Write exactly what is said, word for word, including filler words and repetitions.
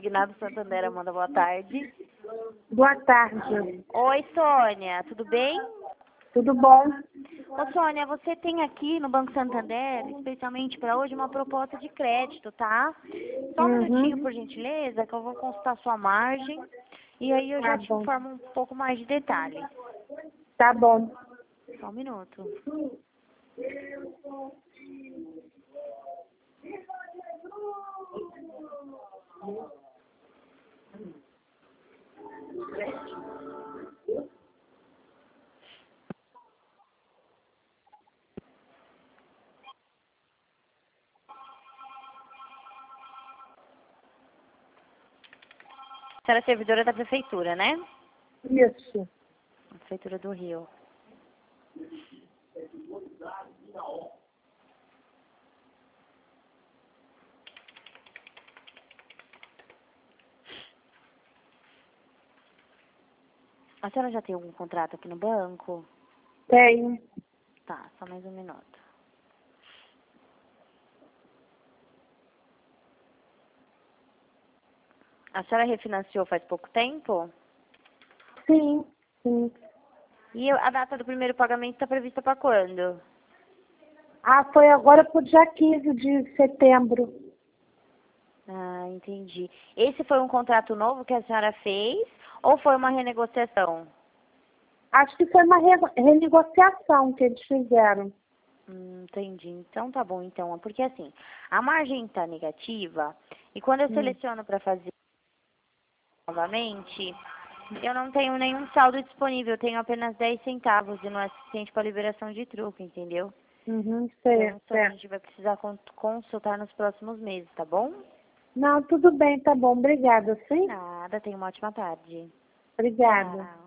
Consignado Santander, Amanda, boa tarde. Boa tarde. Oi, Sônia, tudo bem? Tudo bom? Ô, Sônia, você tem aqui no Banco Santander, especialmente para hoje, uma proposta de crédito, tá? Só um Uhum. minutinho, por gentileza, que eu vou consultar sua margem. E aí eu já Tá te bom. informo um pouco mais de detalhes. Tá bom. Só um minuto. Você era servidora da prefeitura, né? Isso. Prefeitura do Rio. A senhora já tem algum contrato aqui no banco? Tenho. Tá, só mais um minuto. A senhora refinanciou faz pouco tempo? Sim, sim. E a data do primeiro pagamento está prevista para quando? Ah, foi agora pro dia quinze de setembro. Ah, entendi. Esse foi um contrato novo que a senhora fez ou foi uma renegociação? Acho que foi uma re renegociação que eles fizeram. Hum, entendi. Então tá bom, então. Porque assim, a margem está negativa e quando eu Hum. seleciono para fazer novamente, eu não tenho nenhum saldo disponível, eu tenho apenas dez centavos e não é suficiente para liberação de truque, entendeu? Uhum, Então, certo, isso a certo. gente vai precisar con- consultar nos próximos meses, tá bom? Não, tudo bem, tá bom. Obrigada, sim? Nada, tenha uma ótima tarde. Obrigada. Tchau.